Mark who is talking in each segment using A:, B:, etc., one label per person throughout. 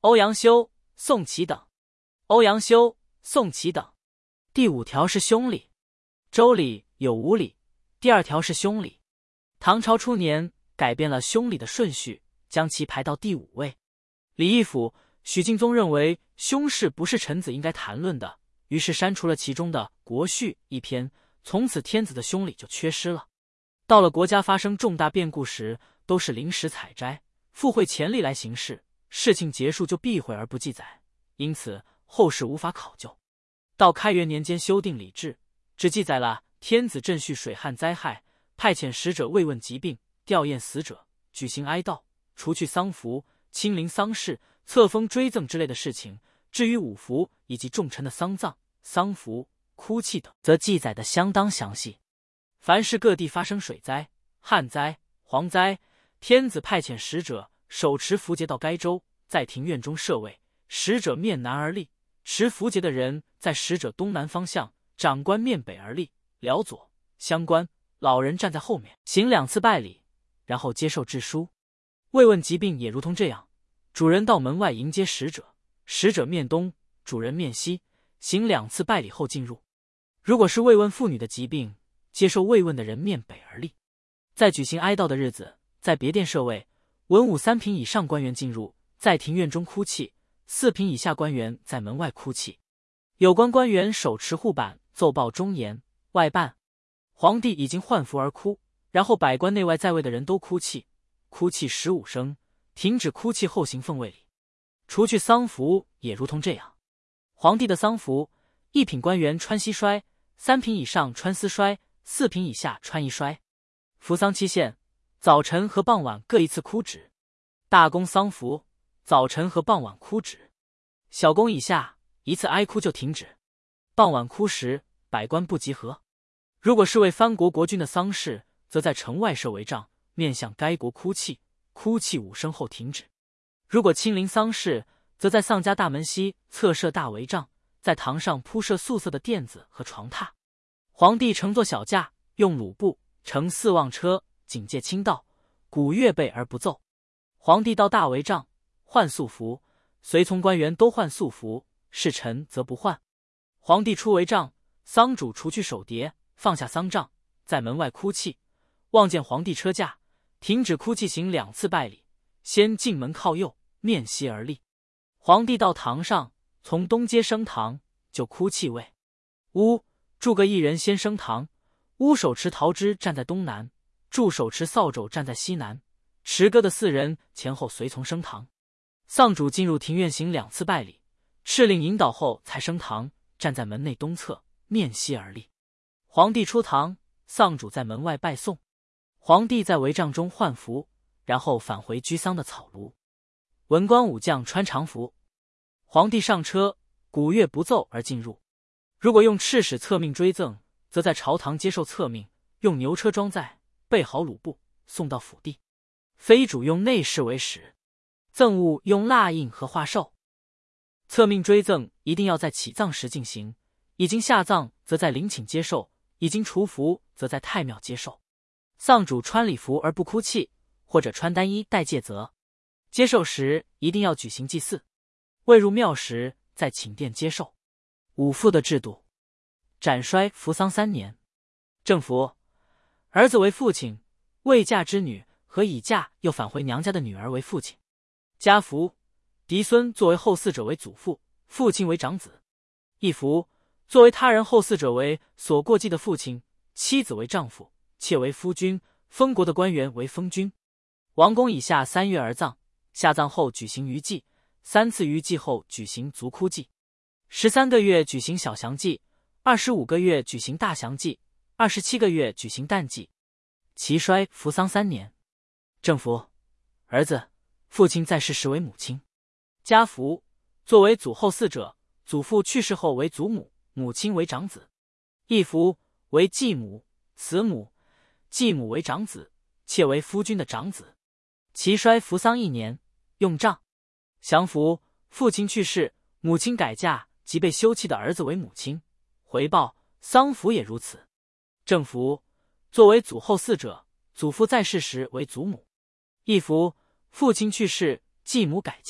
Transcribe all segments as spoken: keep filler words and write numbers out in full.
A: 欧阳修、宋祁等。欧阳修、宋祁等。第五条是兄礼。周礼有五礼，第二条是兄礼。唐朝初年改变了兄礼的顺序，将其排到第五位。李义府、许敬宗认为兄事不是臣子应该谈论的，于是删除了其中的国序一篇，从此天子的兄礼就缺失了。到了国家发生重大变故时，都是临时采摘，附会前例来行事，事情结束就避讳而不记载，因此后世无法考究。到开元年间修订礼制，只记载了天子赈恤水旱灾害，派遣使者慰问疾病，吊唁死者，举行哀悼，除去丧服，亲临丧事，册封追赠之类的事情。至于五服以及重臣的丧葬、丧服、哭泣等，则记载的相当详细。凡是各地发生水灾、旱灾、蝗灾，天子派遣使者手持符节到该州，在庭院中设位，使者面南而立，持符节的人在使者东南方向，长官面北而立，辽左，乡官、老人站在后面，行两次拜礼，然后接受致书。慰问疾病也如同这样，主人到门外迎接使者，使者面东，主人面西，行两次拜礼后进入。如果是慰问妇女的疾病，接受慰问的人面北而立。在举行哀悼的日子，在别殿设位，文武三品以上官员进入，在庭院中哭泣，四品以下官员在门外哭泣。有关官员手持护板奏报忠言，外办。皇帝已经换服而哭，然后百官内外在位的人都哭泣，哭泣十五声，停止哭泣后行奉位礼。除去丧服也如同这样。皇帝的丧服，一品官员穿西衰，三品以上穿丝衰，四品以下穿衣衰。服丧期限，早晨和傍晚各一次哭止。大公丧服，早晨和傍晚哭止。小公以下一次哀哭就停止。傍晚哭时，百官不集合。如果是为藩国国君的丧事，则在城外设帷帐，面向该国哭泣，哭泣五声后停止。如果亲临丧事，则在丧家大门西侧设大帷帐，在堂上铺设素色的垫子和床榻。皇帝乘坐小驾，用鲁布，乘四望车，警戒轻道，鼓乐备而不奏。皇帝到大帷帐，换素服，随从官员都换素服，侍臣则不换。皇帝出帷帐，丧主除去手碟，放下丧帐，在门外哭泣，望见皇帝车驾，停止哭泣，行两次拜礼，先进门靠右，面西而立。皇帝到堂上，从东街升堂，就哭泣位。乌诸葛一人先升堂，乌手持桃枝站在东南，祝手持扫帚站在西南，持歌的四人前后随从升堂。丧主进入庭院行两次拜礼，敕令引导后才升堂，站在门内东侧，面西而立。皇帝出堂，丧主在门外拜送。皇帝在帷帐中换服，然后返回居丧的草庐。文官武将穿常服。皇帝上车，鼓乐不奏而进入。如果用敕使册命追赠，则在朝堂接受册命，用牛车装载，备好鲁布，送到府地。非主用内侍为使。赠物用蜡印和画寿。册命追赠一定要在起葬时进行，已经下葬则在陵寝接受，已经除服则在太庙接受。丧主穿礼服而不哭泣，或者穿单衣戴戒则。接受时一定要举行祭祀。未入庙时在寝殿接受。五父的制度。斩衰服丧三年。正服，儿子为父亲，未嫁之女和已嫁又返回娘家的女儿为父亲。家服，嫡孙作为后嗣者为祖父，父亲为长子。义服，作为他人后嗣者为所过继的父亲，妻子为丈夫，妾为夫君，封国的官员为封君。王公以下三月而葬，下葬后举行余祭，三次余祭后举行族哭祭，十三个月举行小祥祭，二十五个月举行大祥祭，二十七个月举行诞祭。其衰服丧三年。正服，儿子、父亲在世时为母亲。家服，作为祖后嗣者，祖父去世后为祖母，母亲为长子。义服，为继母、慈母，继母为长子，妾为夫君的长子。其衰服丧一年。用杖。降服，父亲去世，母亲改嫁即被休弃的儿子为母亲，回报丧服也如此。正服，作为祖后嗣者，祖父在世时为祖母。义服，父亲去世，继母改嫁，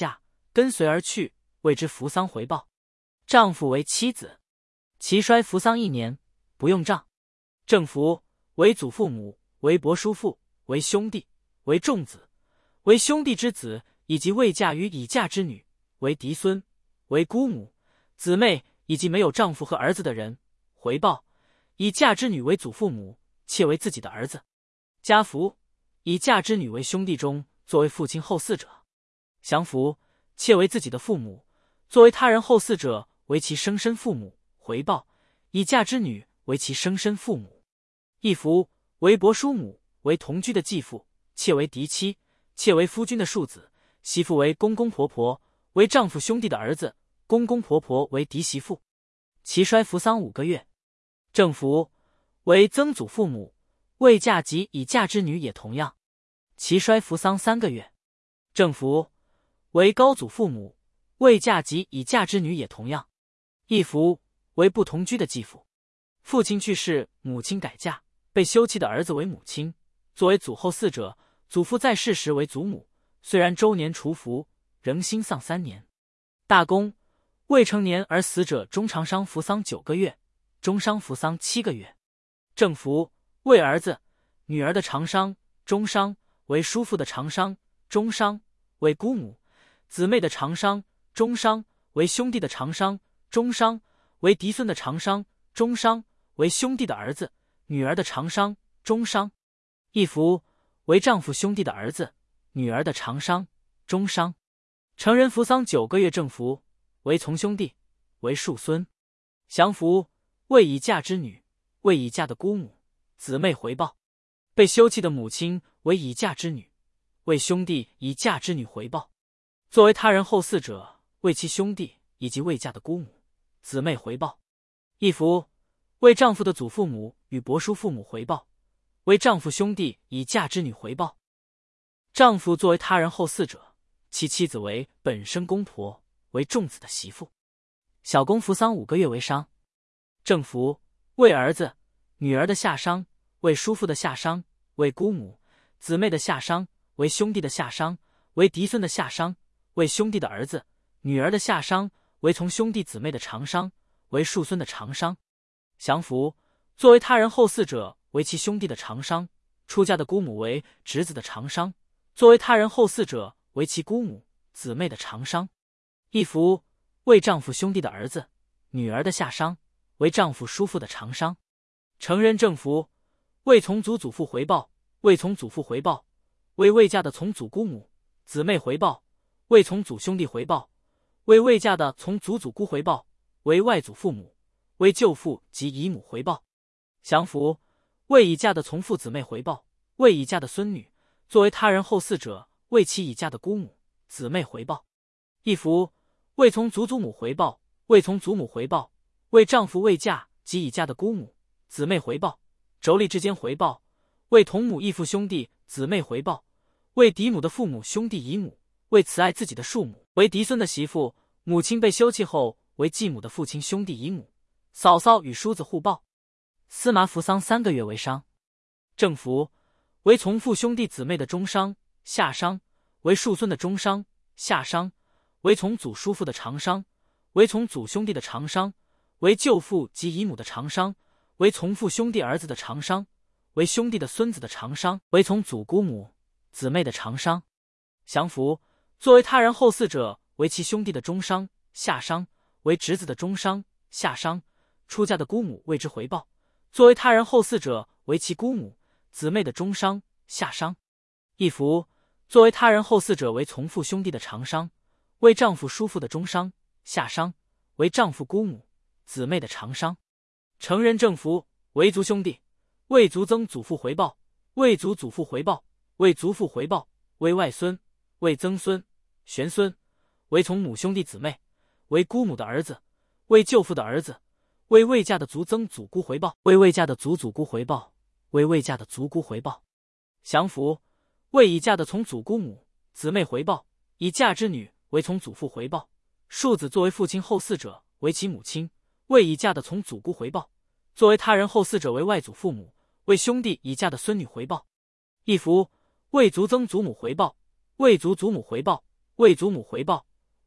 A: 跟随而去，谓之扶丧回报。丈夫为妻子，其衰扶丧一年，不用葬。正服为祖父母，为伯叔父，为兄弟，为众子，为兄弟之子，以及未嫁与已嫁之女，为嫡孙，为姑母、姊妹，以及没有丈夫和儿子的人，回报。已嫁之女为祖父母，妾为自己的儿子。家福已嫁之女为兄弟中作为父亲后嗣者。降服妾为自己的父母，作为他人后嗣者为其生身父母，回报。已嫁之女为其生身父母。义服为伯叔母，为同居的继父，妾为嫡妻，妾为夫君的庶子，媳妇为公公婆婆，为丈夫兄弟的儿子，公公婆婆为嫡媳妇。其衰扶丧五个月。正服为曾祖父母，未嫁及已嫁之女也同样，其衰扶丧三个月。正服为高祖父母，未嫁及已嫁之女也同样。义服为不同居的继父，父亲去世，母亲改嫁，被休弃的儿子为母亲，作为祖后嗣者，祖父在世时为祖母，虽然周年除服，仍新丧三年。大公未成年而死者，中长伤扶丧九个月，中伤扶丧七个月。正服为儿子、女儿的长伤、中伤，为叔父的长伤、中伤，为姑母、姊妹的长伤、中伤，为兄弟的长伤、中伤，为嫡孙的长伤、中伤，为兄弟的儿子、女儿的长伤、中伤。义服为丈夫兄弟的儿子、女儿的长伤、中伤。成人扶丧九个月。正服为从兄弟，为庶孙。降服为已嫁之女，为已嫁的姑母、姊妹回报。被休弃的母亲为已嫁之女，为兄弟已嫁之女回报。作为他人后嗣者，为其兄弟以及未嫁的姑母、姊妹回报。义服为丈夫的祖父母与伯叔父母回报，为丈夫兄弟已嫁之女回报。丈夫作为他人后嗣者，其妻子为本身公婆，为众子的媳妇。小公扶丧五个月为伤。正服为儿子、女儿的下伤，为叔父的下伤，为姑母、姊妹的下伤，为兄弟的下伤，为嫡孙的下伤，为兄弟的儿子、女儿的下伤，为从兄弟姊妹的长伤，为庶孙的长伤。降服作为他人后嗣者，为其兄弟的长伤，出嫁的姑母为侄子的长伤，作为他人后嗣者，为其姑母、姊妹的长伤。义服为丈夫兄弟的儿子、女儿的下伤，为丈夫叔父的长伤。成人正服为从祖祖父回报，为从祖父回报，为未嫁的从祖姑母、姊妹回报，为从祖兄弟回报，为未嫁的从祖祖姑回报，为外祖父母，为舅父及姨母回报。降服为已嫁的从父姊妹回报，为已嫁的孙女，作为他人后嗣者，为其已嫁的姑母、姊妹回报。义服为从祖祖母回报，为从祖母回报，为丈夫未嫁及已嫁的姑母、姊妹回报，妯娌之间回报，为同母异父兄弟姊妹回报，为嫡母的父母兄弟姨母，为慈爱自己的庶母，为嫡孙的媳妇，母亲被休弃后为继母的父亲兄弟姨母，嫂嫂与叔子互报。司麻扶丧三个月为伤。正服为从父兄弟姊妹的中伤、下伤，为庶孙的中伤、下伤，为从祖叔父的长伤，为从祖兄弟的长伤，为舅父及姨母的长伤，为从父兄弟儿子的长伤，为兄弟的孙子的长伤，为从祖姑母、姊妹的长伤。降服作为他人后嗣者，为其兄弟的中伤、下伤，为侄子的中伤、下伤，出嫁的姑母为之回报，作为他人后嗣者，为其姑母、姊妹的中伤、下伤。义服作为他人后嗣者，为从父兄弟的长伤，为丈夫叔父的中伤、下伤，为丈夫姑母、姊妹的长伤。成人正服为族兄弟，为族曾祖父回报，为族祖父回报，为族父回报，为外孙，为曾孙、玄孙，为从母兄弟姊妹，为姑母的儿子，为舅父的儿子，为未嫁的族曾祖姑回报，为未嫁的族祖姑回报，为未嫁的族姑回报。降服为已嫁的从祖姑母、姊妹回报，已嫁之女为从祖父回报，庶子作为父亲后嗣者，为其母亲，为已嫁的从祖姑回报，作为他人后嗣者，为外祖父母，为兄弟已嫁的孙女回报。义服为族曾祖母回报，为族祖母回报，为祖母回报，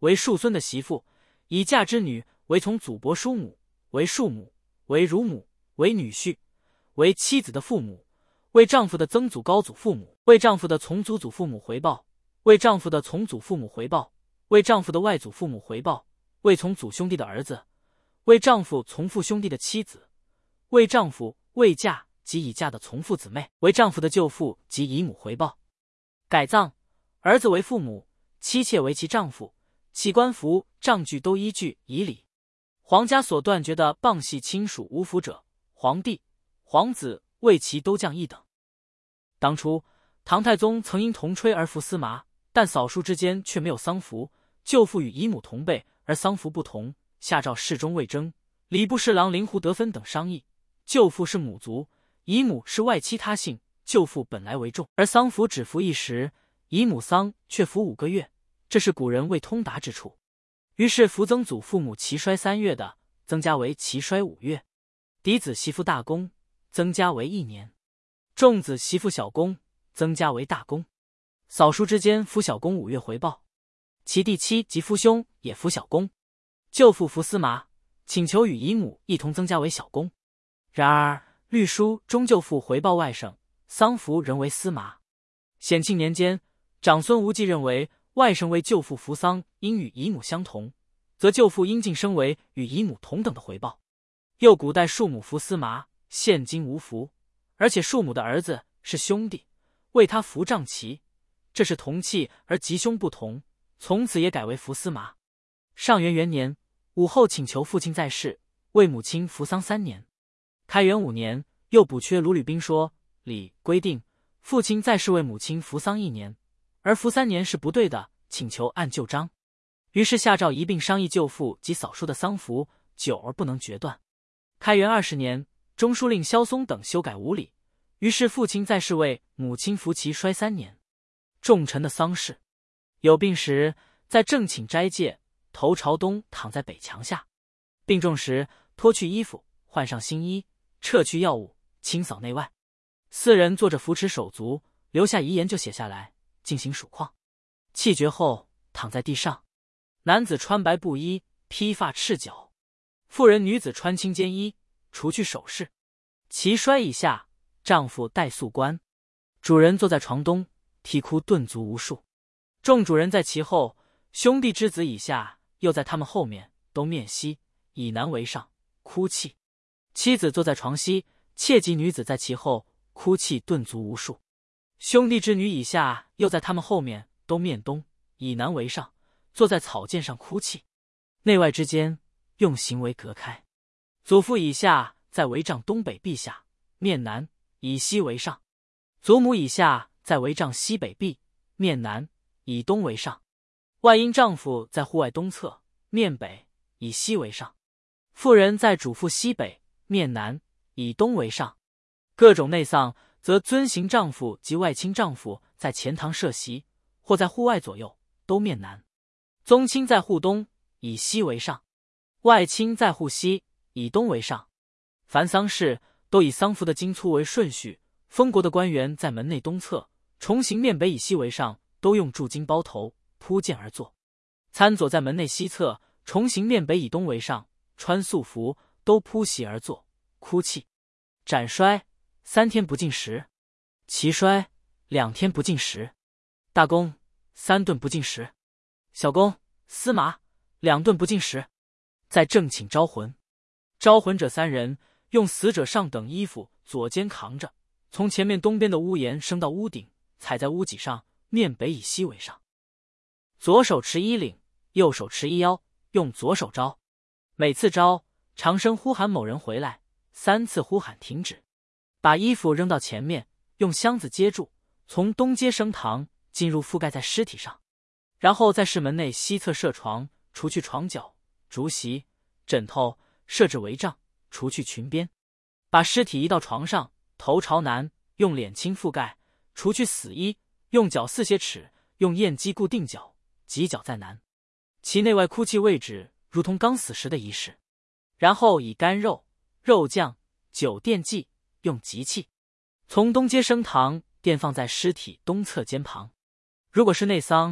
A: 为庶孙的媳妇，已嫁之女为从祖伯叔母，为庶母，为乳母，为女婿，为妻子的父母，为丈夫的曾祖高祖父母，为丈夫的从祖祖父母回报，为丈夫的从祖父母回报，为丈夫的外祖父母回报，为从祖兄弟的儿子，为丈夫从父兄弟的妻子，为丈夫未嫁及已嫁的从父姊妹，为丈夫的舅父及姨母回报。改葬，儿子为父母，妻妾为其丈夫，其官服杖具都依据以礼。皇家所断绝的傍系亲属无服者，皇帝、皇子为其都降一等。当初唐太宗曾因同吹而服司马，但嫂叔之间却没有丧服，舅父与姨母同辈而丧服不同，下诏侍中魏征、礼部侍郎林胡得分等商议，舅父是母族，姨母是外戚他姓，舅父本来为重，而丧服只服一时，姨母丧却服五个月，这是古人未通达之处。于是服曾祖父母齐衰三月的，增加为齐衰五月；嫡子媳妇大公，增加为一年；重子媳妇小公，增加为大公。嫂叔之间服小公五月回报，其弟妻及夫兄也服小公。舅父服司马，请求与姨母一同增加为小公。然而律书中舅父回报外甥，丧服仍为司马。显庆年间，长孙无忌认为外甥为舅父服丧应与姨母相同，则舅父应晋升为与姨母同等的回报。又古代庶母服司马，现今无服，而且庶母的儿子是兄弟，为他服杖旗，这是同气而吉凶不同，从此也改为服司马。上元元年，武后请求父亲在世，为母亲服丧三年。开元五年，又补缺卢吕宾说礼规定父亲在世为母亲服丧一年，而服三年是不对的，请求按旧章。于是下诏一并商议舅父及嫂叔的丧服，久而不能决断。开元二十年，中书令萧嵩等修改无礼，于是父亲在世为母亲服其衰三年。众臣的丧事，有病时在正寝斋戒，头朝东躺在北墙下；病重时脱去衣服，换上新衣，撤去药物，清扫内外。四人坐着扶持手足，留下遗言就写下来，进行数况。气绝后躺在地上，男子穿白布衣，披发赤脚；妇人女子穿青肩衣，除去首饰。其衰以下，丈夫戴素冠，主人坐在床东，啼哭顿足无数。众主人在其后，兄弟之子以下又在他们后面，都面西，以男为上，哭泣。妻子坐在床西，妾及女子在其后，哭泣顿足无数。兄弟之女以下又在他们后面，都面东，以男为上，坐在草涧上哭泣。内外之间用行为隔开。祖父以下在帷帐东北壁下，面南，以西为上；祖母以下在帷帐西北壁，面南，以东为上。外因丈夫在户外东侧，面北，以西为上。妇人在主妇西北，面南，以东为上。各种内丧，则遵行丈夫及外亲丈夫在前堂设席，或在户外左右，都面南。宗亲在户东，以西为上；外亲在户西，以东为上。凡丧事都以丧服的经粗为顺序。封国的官员在门内东侧，重行面北以西为上，都用柱巾包头，铺涧而坐。参佐在门内西侧，重行面北以东为上，穿素服，都铺席而坐，哭泣。斩衰，三天不进食；齐衰，两天不进食；大公，三顿不进食；小公、司马，两顿不进食。在正寝招魂，招魂者三人，用死者上等衣服左肩扛着，从前面东边的屋檐升到屋顶，踩在屋脊上，面北以西为上。左手持衣领，右手持衣腰，用左手招。每次招，长声呼喊某人回来，三次呼喊停止。把衣服扔到前面，用箱子接住，从东街升堂，进入覆盖在尸体上。然后在室门内西侧设床，除去床脚、竹席、枕头，设置帷帐，除去裙边。把尸体移到床上，头朝南，用脸巾覆盖，除去死衣，用脚四斜尺，用砚基固定脚，及脚在南。其内外哭泣位置，如同刚死时的仪式。然后以干肉、肉酱、酒奠祭，用吉器。从东街升堂，奠放在尸体东侧肩旁。如果是内丧，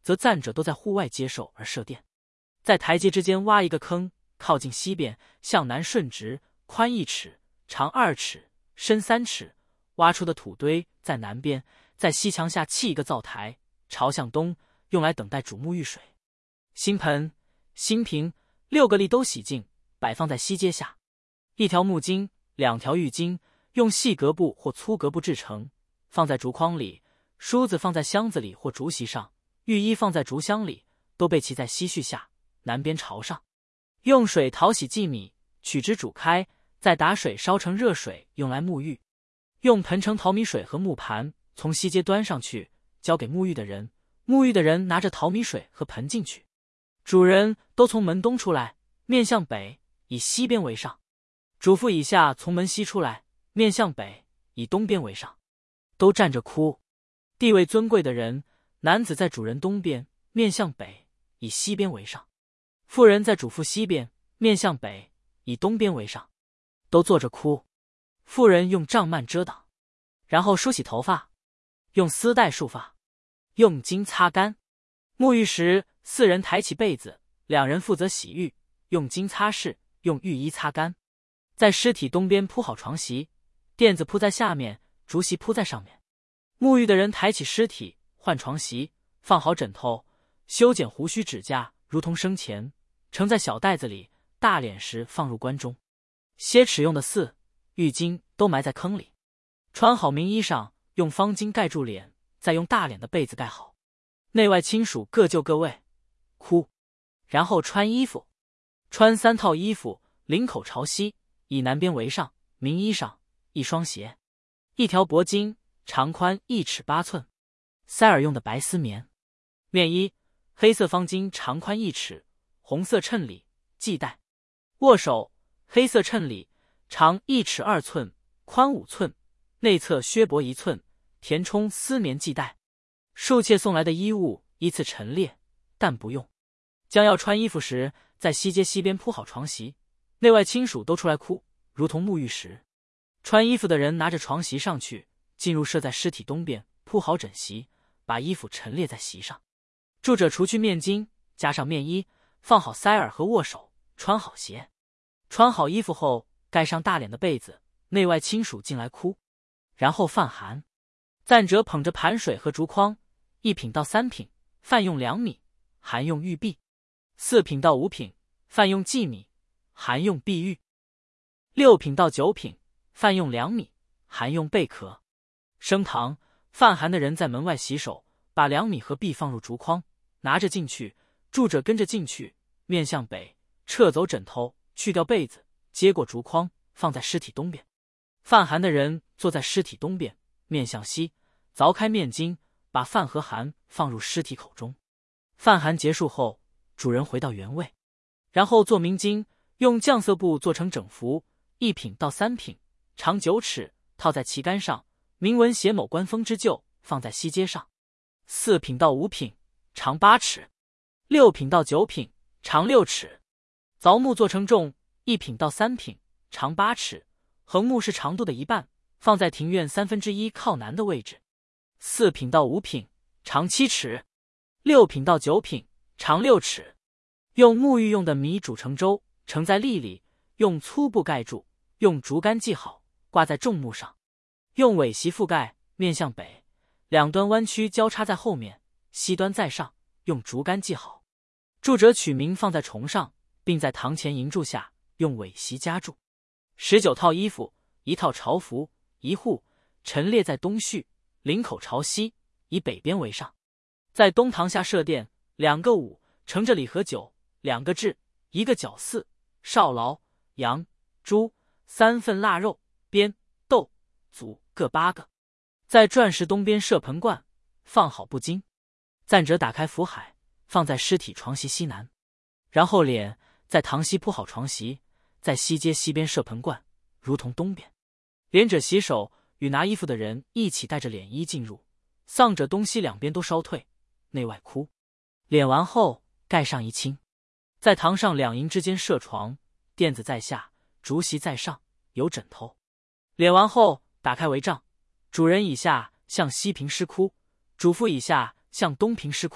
A: 则暂者都在户外接受而设殿。在台阶之间挖一个坑，靠近西边，向南顺直，宽一尺，长二尺，深三尺。挖出的土堆在南边，在西墙下砌一个灶台，朝向东，用来等待主沐浴水。新盆、新瓶六个例都洗净，摆放在西阶下。一条木巾，两条玉巾，用细革布或粗革布制成，放在竹筐里。梳子放在箱子里或竹席上，浴衣放在竹箱里，都被骑在西序下，南边朝上。用水淘洗祭米，取之煮开，再打水烧成热水，用来沐浴。用盆盛淘米水和木盘，从西阶端上去，交给沐浴的人。沐浴的人拿着淘米水和盆进去。主人都从门东出来，面向北，以西边为上。主妇以下从门西出来，面向北，以东边为上。都站着哭。地位尊贵的人，男子在主人东边，面向北，以西边为上；妇人在主妇西边，面向北，以东边为上。都坐着哭。妇人用帐幔遮挡，然后梳洗头发，用丝带束发，用巾擦干。沐浴时，四人抬起被子，两人负责洗浴，用巾擦拭，用浴衣擦干。在尸体东边铺好床席，垫子铺在下面，竹席铺在上面。沐浴的人抬起尸体，换床席，放好枕头，修剪胡须指甲，如同生前，盛在小袋子里，大殓时放入棺中。楔齿用的四浴巾都埋在坑里。穿好明衣裳，用方巾盖住脸，再用大脸的被子盖好。内外亲属各就各位，哭。然后穿衣服，穿三套衣服，领口朝西，以南边为上，明衣裳，一双鞋，一条脖巾，长宽一尺八寸，塞耳用的白丝棉。面衣，黑色方巾，长宽一尺，红色衬里，系带。握手，黑色衬里，长一尺二寸，宽五寸，内侧削薄一寸，填充丝棉系带。庶妾送来的衣物依次陈列，但不用。将要穿衣服时，在西街西边铺好床席，内外亲属都出来哭，如同沐浴时。穿衣服的人拿着床席上去，进入设在尸体东边，铺好枕席，把衣服陈列在席上。住者除去面巾，加上面衣，放好塞耳和握手，穿好鞋。穿好衣服后，盖上大脸的被子，内外亲属进来哭。然后饭寒。赞者捧着盘水和竹筐，一品到三品，饭用两米，含用玉璧；四品到五品，饭用稷米，含用碧玉；六品到九品，饭用两米，含用贝壳。升堂，饭寒的人在门外洗手，把两米和璧放入竹筐，拿着进去，住者跟着进去，面向北，撤走枕头，去掉被子，接过竹筐，放在尸体东边。饭寒的人坐在尸体东边，面向西，凿开面巾，把饭和寒放入尸体口中。饭寒结束后，主人回到原位，然后做明巾，用绛色布做成整幅，一品到三品，长九尺，套在旗杆上，铭文写某官封之旧，放在西阶上。四品到五品，长八尺；六品到九品，长六尺。凿木做成重，一品到三品，长八尺，横木是长度的一半，放在庭院三分之一靠南的位置。四品到五品，长七尺；六品到九品，长六尺。用沐浴用的米煮成粥，盛在粒里，用粗布盖住，用竹竿系好，挂在重木上。用苇席覆盖，面向北，两端弯曲交叉在后面，西端在上，用竹竿系好。住者取名放在重上，并在堂前银柱下用苇席夹住。十九套衣服，一套朝服，一户，陈列在东序，领口朝西，以北边为上。在东堂下设殿，两个五，盛着礼和酒，两个炙，一个饺四，少劳、羊、猪，三份腊肉，鞭、豆、祖各八个。在转石东边设盆罐，放好布巾。赞者打开福海，放在尸体床席西南。然后敛在堂西铺好床席，在西阶西边设盆罐，如同东边。敛者洗手，与拿衣服的人一起带着敛衣进入。丧者东西两边都烧退，内外哭。敛完后，盖上一青。在堂上两营之间设床，垫子在下，竹席在上，有枕头。敛完后，打开帷帐，主人以下向西平尸哭，主妇以下向东平尸哭，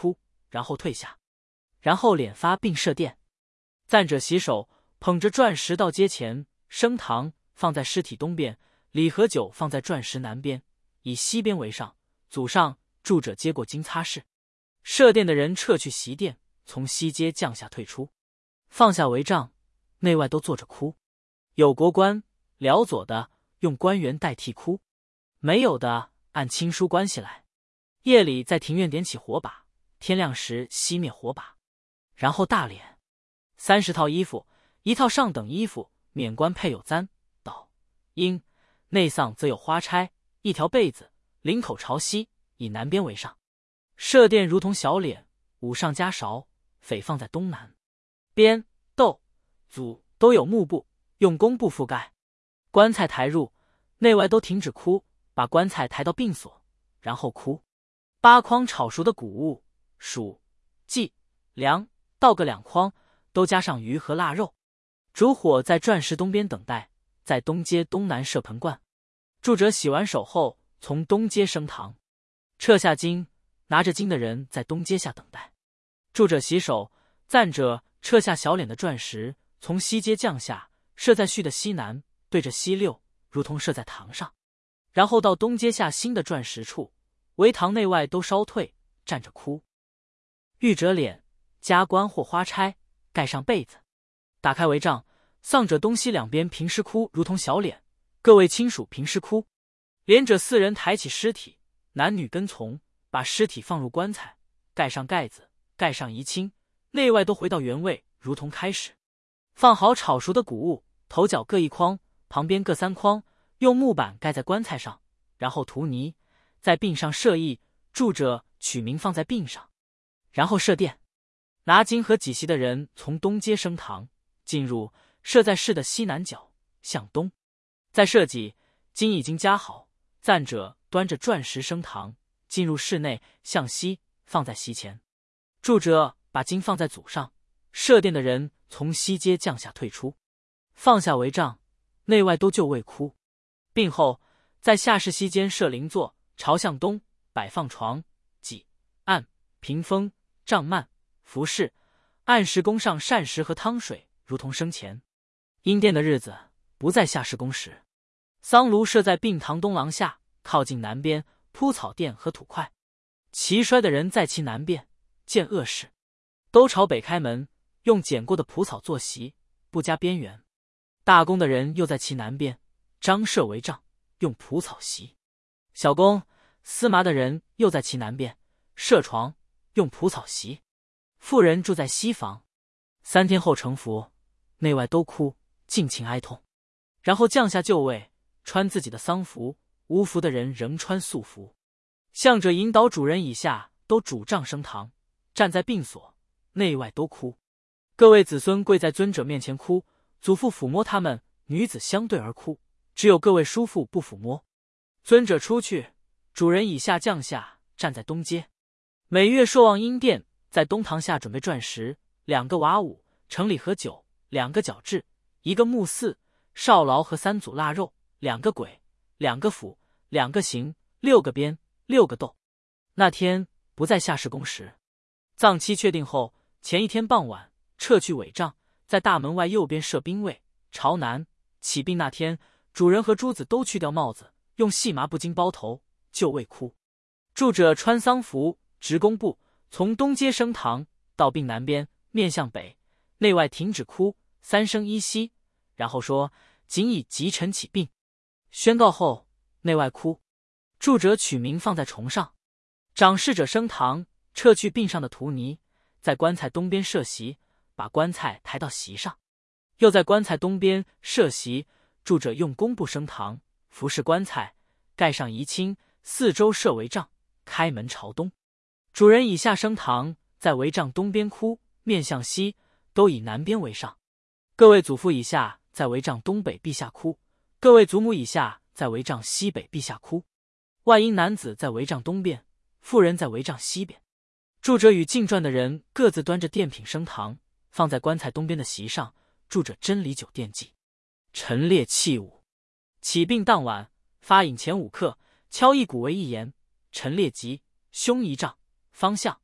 A: 然后退下，然后敛发并设殿。赞者洗手，捧着转石到阶前，升堂放在尸体东边，礼和酒放在转石南边，以西边为上。祖上住者接过经擦拭。设殿的人撤去席殿，从西阶降下退出，放下帷帐，内外都坐着哭。有国官辽左的用官员代替哭，没有的按亲疏关系来。夜里在庭院点起火把，天亮时熄灭火把，然后大殓。三十套衣服，一套上等衣服，免官配有簪、斗、缨；内丧则有花钗，一条被子，领口朝西，以南边为上。设殿如同小脸，五上加勺，匪放在东南。边、斗、祖都有幕布，用弓布覆盖。棺材抬入，内外都停止哭，把棺材抬到并所，然后哭。八筐炒熟的谷物，黍、稷、粮，倒个两筐，都加上鱼和腊肉。烛火在转石东边等待，在东街东南设盆罐。住者洗完手后，从东街升堂，撤下巾，拿着巾的人在东街下等待。住者洗手，赞者撤下小脸的转石，从西街降下，设在序的西南，对着西六，如同设在堂上。然后到东街下新的转石处，围堂内外都烧退，站着哭。遇者脸加冠或花钗，盖上被子，打开帷帐，丧者东西两边平尸哭，如同小脸，各位亲属平尸哭。连者四人抬起尸体，男女跟从，把尸体放入棺材，盖上盖子，盖上遗青，内外都回到原位，如同开始。放好炒熟的谷物，头脚各一筐，旁边各三筐，用木板盖在棺材上，然后涂泥，在鬓上设缢，住者取名放在鬓上，然后设殿。拿金和几席的人从东街升堂，进入，设在室的西南角，向东。在设己，金已经加好，赞者端着转石升堂，进入室内，向西，放在席前。住者把金放在祖上，设殿的人从西街降下退出，放下帷帐，内外都就位哭。病后，在下室西间设灵座，朝向东，摆放床、几、案、屏风、帐幔、服饰，按时供上膳食和汤水，如同生前。阴殿的日子，不在下室供食。丧炉设在病堂东廊下，靠近南边，铺草垫和土块。齐衰的人在其南边，见恶事，都朝北开门，用剪过的蒲草做席，不加边缘。大功的人又在其南边，张设帷帐，用蒲草席。小工、司麻的人又在其南边，设床，用蒲草席。妇人住在西房。三天后成服，内外都哭，尽情哀痛。然后降下就位，穿自己的丧服，无服的人仍穿素服。向者引导主人以下都主杖升堂，站在并所，内外都哭。各位子孙跪在尊者面前哭，祖父抚摸他们，女子相对而哭，只有各位叔父不抚摸。尊者出去，主人以下降下，站在东街。每月朔望阴殿，在东堂下准备转石，两个瓦五，盛礼和酒，两个角质，一个木四，少劳和三组腊肉，两个鬼，两个斧，两个刑，六个鞭，六个斗。那天不在下室供食。葬期确定后，前一天傍晚撤去帷帐，在大门外右边设兵位，朝南。起殡那天，主人和诸子都去掉帽子，用细麻布巾包头，就位哭。住者穿丧服，执弓步，从东街升堂，到病南边，面向北，内外停止哭，三声依稀，然后说仅以吉辰起殡。宣告后，内外哭。住者取名放在重上。掌事者升堂，撤去鬓上的涂泥，在棺材东边设席，把棺材抬到席上。又在棺材东边设席，住者用弓布升堂，服侍棺材，盖上遗青，四周设帷帐，开门朝东。主人以下升堂，在帷帐东边哭，面向西，都以南边为上。各位祖父以下在帷帐东北壁下哭，各位祖母以下在帷帐西北壁下哭。外阴男子在帷帐东边，妇人在帷帐西边。住者与进传的人各自端着奠品升堂，放在棺材东边的席上。住者真理酒奠祭，陈列器物。起殡当晚，发饮前五刻，敲一鼓为一言，陈列吉凶一丈，方向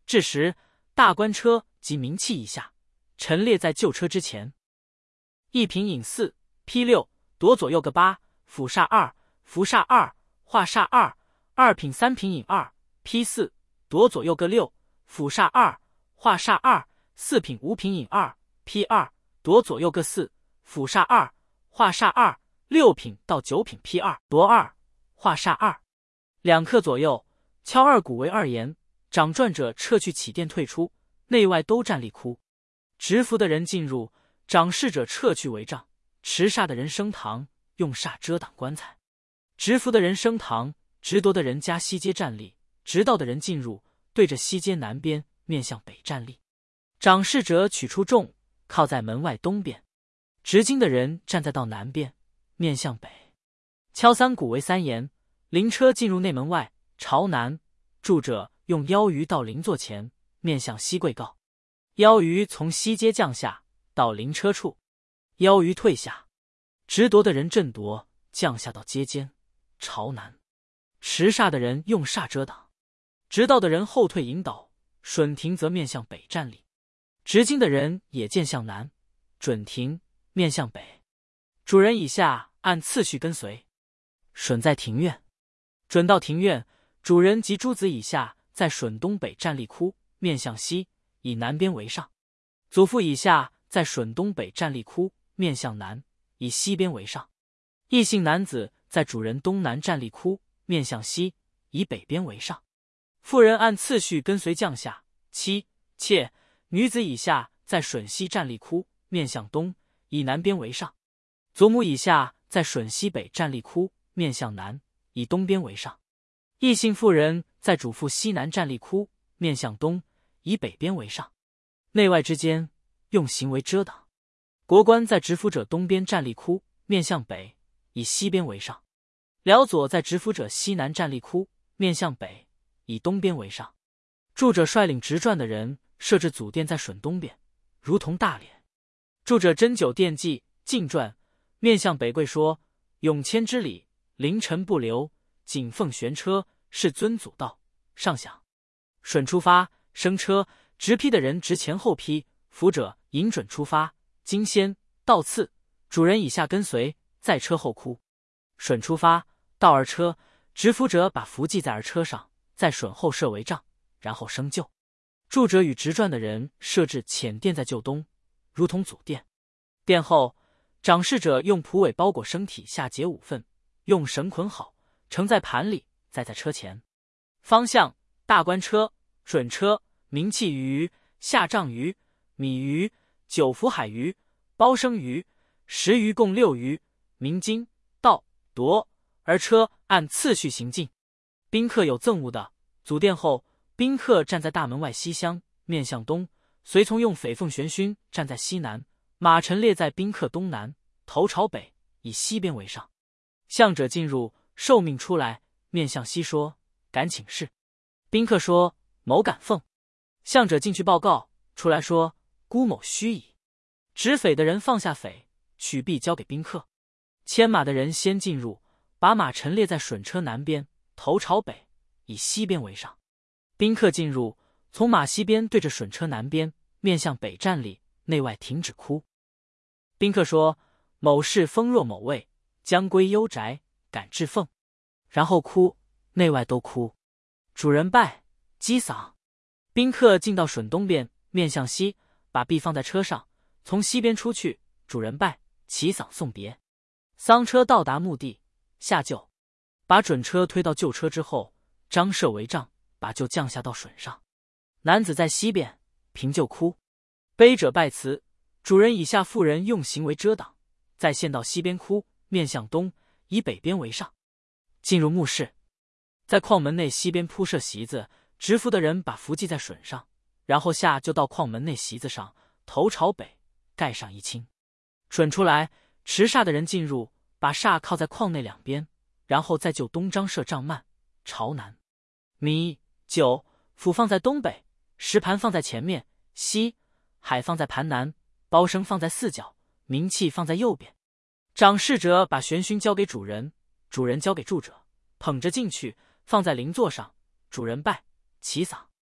A: 至时，大官车及明器以下，陈列在旧车之前。一品引四，批六，夺左右各八，辅煞二，伏煞二，化煞二。二品三品引二，批四，夺左右各六，辅煞二，化煞二。四品五品引二，批二，夺左右各四，辅煞二，化煞二。六品到九品批二，夺二，化煞二。两刻左右，敲二鼓为二言，掌转者撤去起殿退出，内外都站立哭。执符的人进入，掌事者撤去帷帐，持煞的人升堂，用煞遮挡棺材。执符的人升堂，执铎的人加西街站立，执道的人进入，对着西街南边，面向北站立。掌事者取出众，靠在门外东边，执经的人站在道南边，面向北。敲三鼓为三言，灵车进入内门外，朝南。住者用腰鱼到灵座前，面向西跪告。腰鱼从西街降下，到灵车处，腰鱼退下。执铎的人振铎，降下到街间，朝南。持煞的人用煞遮挡，执道的人后退引导，准庭则面向北站立。执经的人也见向南，准庭面向北。主人以下按次序跟随。准在庭院，准到庭院，主人及诸子以下在准东北站立哭，面向西，以南边为上。祖父以下在准东北站立哭，面向南，以西边为上。异姓男子在主人东南站立哭，面向西，以北边为上。妇人按次序跟随将下。妻、妾、女子以下在准西站立哭，面向东，以南边为上。祖母以下在准西北站立哭，面向南，以东边为上。异姓妇人在主父西南站立哭，面向东，以北边为上。内外之间用行为遮挡。国官在执符者东边站立哭，面向北，以西边为上。辽左在执符者西南站立哭，面向北，以东边为上。住者率领执转的人设置祖殿在准东边，如同大脸。住者斟酒奠祭，进转，面向北跪说：永谦之礼，凌晨不留，谨奉玄车，是尊祖道。上响，准出发，升车，执批的人执前后批，辅者引准出发，经先到次，主人以下跟随，在车后哭。准出发，到二车，执符者把符系在二车上，在准后设为帐，然后升就。住者与执转的人设置浅殿在旧东，如同祖殿。殿后，掌事者用蒲苇包裹生体下结五份，用绳捆好，盛在盘里，再在车前。方向：大官车、准车、明器鱼、下帐鱼、米鱼、九福海鱼、包生鱼、十鱼共六鱼，明经、道、铎。而车按次序行进。宾客有赠物的，祖殿后，宾客站在大门外西厢，面向东，随从用绯凤玄勋站在西南，马陈列在宾客东南，头朝北，以西边为上。向者进入，受命出来，面向西说：敢请示。宾客说：某敢奉。向者进去报告，出来说：孤某须矣。执匪的人放下匪，取币交给宾客。牵马的人先进入，把马陈列在准车南边，头朝北，以西边为上。宾客进入，从马西边对着准车南边，面向北站立，内外停止哭。宾客说：某事封若某位，将归幽宅，敢致奉。然后哭，内外都哭。主人拜，击嗓。宾客进到准东边，面向西，把币放在车上，从西边出去。主人拜，齐嗓送别。丧车到达墓地，下厩，把准车推到旧车之后，张设为帐，把厩降下到准上。男子在西边，凭厩哭。悲者拜辞，主人以下妇人用行为遮挡，再现到西边哭，面向东，以北边为上。进入墓室，在矿门内西边铺设席子，执符的人把符系在准上，然后下就到矿门内席子上，头朝北，盖上一青。准出来，持煞的人进入，把煞靠在矿内两边，然后再就东张设帐幔，朝南。米、酒、釜放在东北，石盘放在前面，西、海放在盘南，包生放在四角，明器放在右边。掌事者把玄勋交给主人，主人交给住者，捧着进去，放在灵座上。主人拜，齐嗓。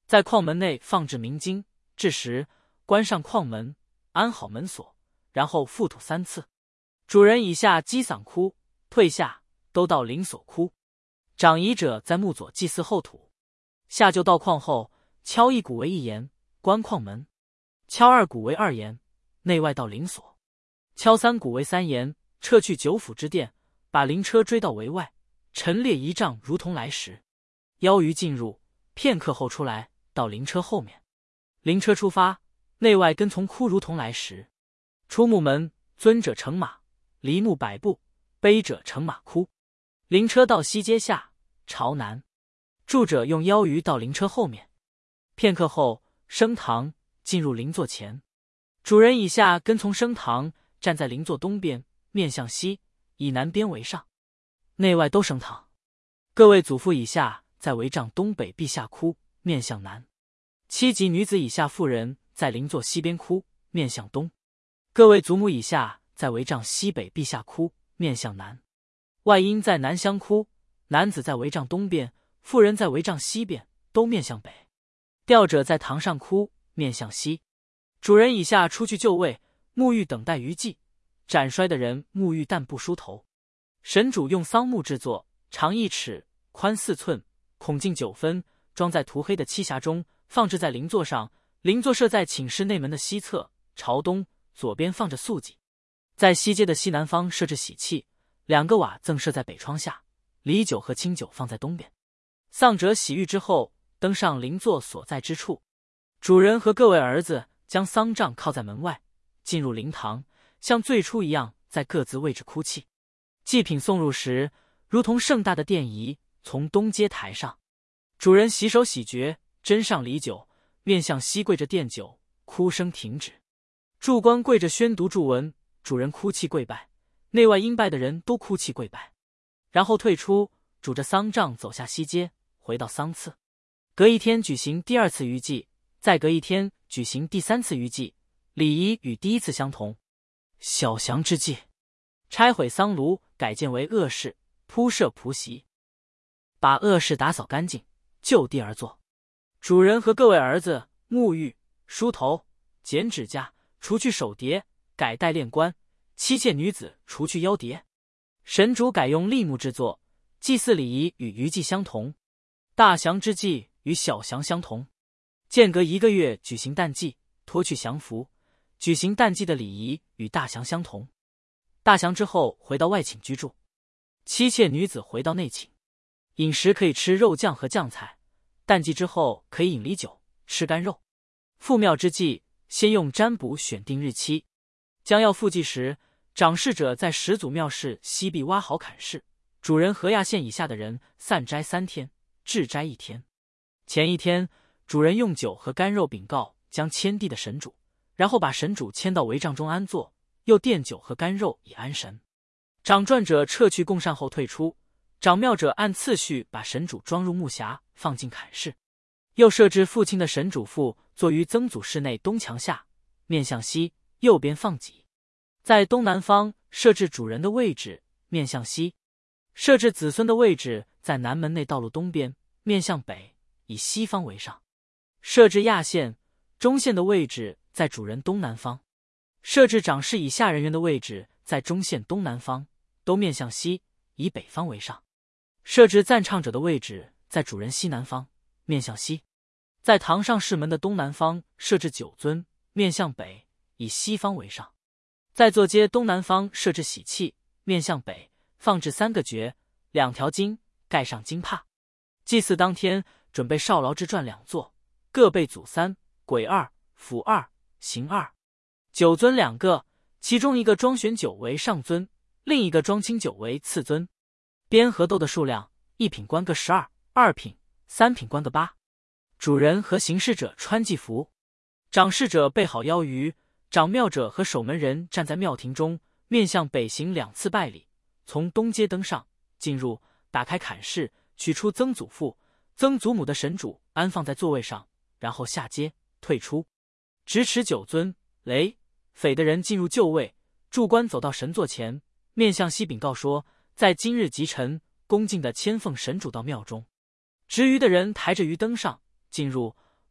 A: 在矿门内放置明经，至时关上矿门，安好门锁，然后覆土三次。主人以下击嗓哭，退下都到灵所哭。长仪者在墓左祭祀后土。下就到矿后，敲一鼓为一言，关矿门；敲二鼓为二言，内外到灵所；敲三鼓为三言，撤去九府之殿，把灵车追到围外，陈列仪仗如同来时。邀鱼进入，片刻后出来，到灵车后面。灵车出发，内外跟从哭如同来时。出墓门，尊者乘马，离墓百步，卑者乘马哭。灵车到西阶下，朝南。住者用邀鱼到灵车后面。片刻后，升堂进入灵座前。主人以下跟从升堂，站在灵座东边，面向西，以南边为上，内外都升堂。各位祖父以下在帷帐东北壁下哭，面向南。七级女子以下妇人在灵座西边哭，面向东。各位祖母以下在帷帐西北壁下哭，面向南。外阴在南厢哭，男子在帷帐东边，妇人在帷帐西边，都面向北。吊者在堂上哭，面向西。主人以下出去就位，沐浴等待余祭。斩衰的人沐浴但不梳头。神主用桑木制作，长一尺，宽四寸，孔径九分，装在涂黑的漆匣中，放置在灵座上。灵座设在寝室内门的西侧，朝东，左边放着素祭。在西街的西南方设置喜器，两个瓦赠设在北窗下，礼酒和清酒放在东边。丧者洗浴之后，登上灵座所在之处。主人和各位儿子将丧杖靠在门外，进入灵堂，像最初一样在各自位置哭泣。祭品送入时，如同盛大的奠仪，从东阶抬上。主人洗手洗绝，斟上礼酒，面向西跪着奠酒，哭声停止。祝官跪着宣读祝文，主人哭泣跪拜，内外应拜的人都哭泣跪拜，然后退出，拄着丧杖走下西街，回到丧次。隔一天举行第二次余祭，再隔一天举行第三次余祭，礼仪与第一次相同。小祥之祭，拆毁丧炉，改建为恶室，铺设蒲席，把恶室打扫干净，就地而坐。主人和各位儿子沐浴、梳头、剪指甲，除去手碟，改戴链冠。妻妾女子除去腰碟。神主改用栎木制作，祭祀礼仪与余祭相同。大祥之祭与小祥相同。间隔一个月举行诞祭，脱去祥服，举行诞祭的礼仪与大祥相同。大祥之后回到外寝居住，妻妾女子回到内寝。饮食可以吃肉酱和酱菜，诞祭之后可以饮礼酒，吃干肉。复庙之祭，先用占卜选定日期。将要复祭时，掌事者在始祖庙室西壁挖好坎室，主人和亚县以下的人散斋三天，至斋一天。前一天，主人用酒和干肉禀告将迁地的神主，然后把神主迁到帷帐中安坐，又奠酒和干肉以安神。掌传者撤去供膳后退出，掌庙者按次序把神主装入木匣，放进坎室。又设置父亲的神主父坐于曾祖室内东墙下，面向西，右边放己。在东南方设置主人的位置，面向西；设置子孙的位置在南门内道路东边，面向北，以西方为上；设置亚县、中县的位置在主人东南方；设置长事以下人员的位置在中县东南方，都面向西，以北方为上；设置赞唱者的位置在主人西南方，面向西；在堂上室门的东南方设置九尊，面向北，以西方为上；在座阶东南方设置喜器，面向北，放置三个爵，两条金，盖上金帕。祭祀当天准备少劳之传两座，各备祖三、鬼二、符二、刑二。九尊两个，其中一个装选酒为上尊，另一个装清酒为次尊。边和豆的数量，一品官个十二，二品、三品官个八。主人和行事者穿祭服，掌事者备好邀鱼，掌庙者和守门人站在庙庭中，面向北行两次拜礼，从东阶登上，进入，打开坎室，取出曾祖父、曾祖母的神主安放在座位上，然后下阶退出，直持九尊雷匪的人进入就位。祝官走到神座前，面向西禀告说，在今日吉辰，恭敬地迁奉神主到庙中。执鱼的人抬着鱼登上，进入，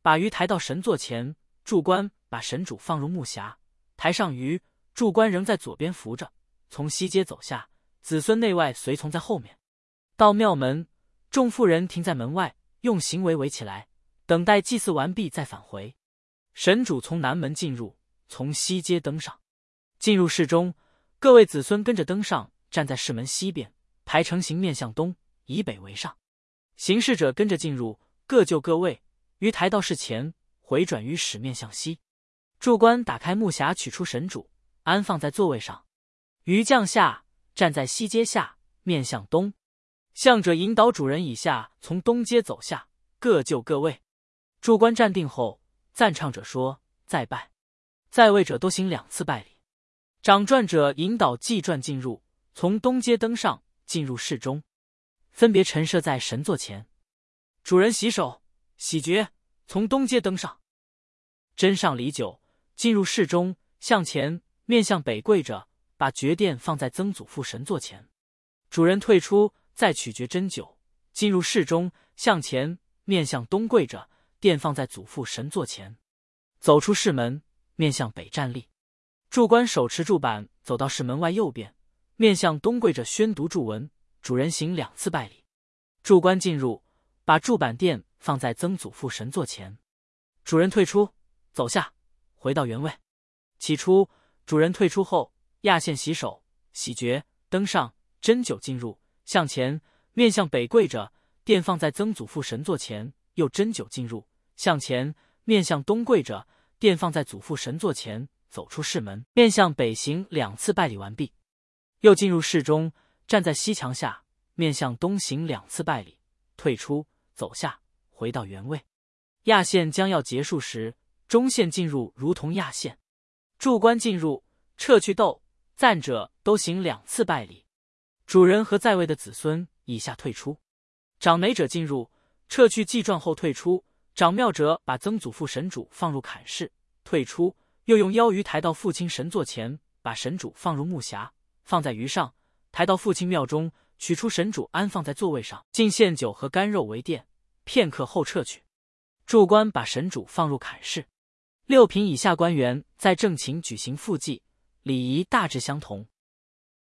A: 把鱼抬到神座前，柱官把神主放入木匣，抬上鱼，柱官仍在左边扶着，从西街走下，子孙内外随从在后面。到庙门，众妇人停在门外，用行围围起来，等待祭祀完毕再返回。神主从南门进入，从西街登上，进入室中，各位子孙跟着登上，站在室门西边，排成行面向东，以北为上。行事者跟着进入，各就各位，于抬到室前，回转于使面向西。柱官打开木匣，取出神主，安放在座位上。于降下，站在西街下，面向东。向者引导主人以下从东街走下，各就各位。柱官站定后，赞唱者说：“再拜。”在位者都行两次拜礼。掌传者引导祭传进入，从东街登上，进入室中，分别陈设在神座前。主人洗手、洗爵，从东街登上，斟上礼酒，进入室中，向前面向北跪着，把爵奠放在曾祖父神座前。主人退出，再取爵斟酒，进入室中，向前面向东跪着，奠放在祖父神座前。走出室门，面向北站立。柱官手持柱板走到室门外右边，面向东跪着宣读柱文。主人行两次拜礼。柱官进入，把柱板垫放在曾祖父神座前。主人退出，走下，回到原位。起初，主人退出后，亚县洗手、洗爵，登上，斟酒进入，向前面向北跪着，垫放在曾祖父神座前，又斟酒进入，向前面向东跪着，垫放在祖父神座前，走出室门，面向北行两次拜礼完毕。又进入室中，站在西墙下，面向东行两次拜礼，退出，走下，回到原位。亚县将要结束时，中县进入如同亚县。柱官进入，撤去斗赞者都行两次拜礼。主人和在位的子孙以下退出。掌媒者进入，撤去祭传后退出。掌庙者把曾祖父神主放入坎室，退出，又用腰鱼抬到父亲神座前，把神主放入木匣，放在鱼上，抬到父亲庙中，取出神主安放在座位上，进献酒和干肉为奠，片刻后撤去。柱官把神主放入坎室。六品以下官员在正寝举行复祭，礼仪大致相同。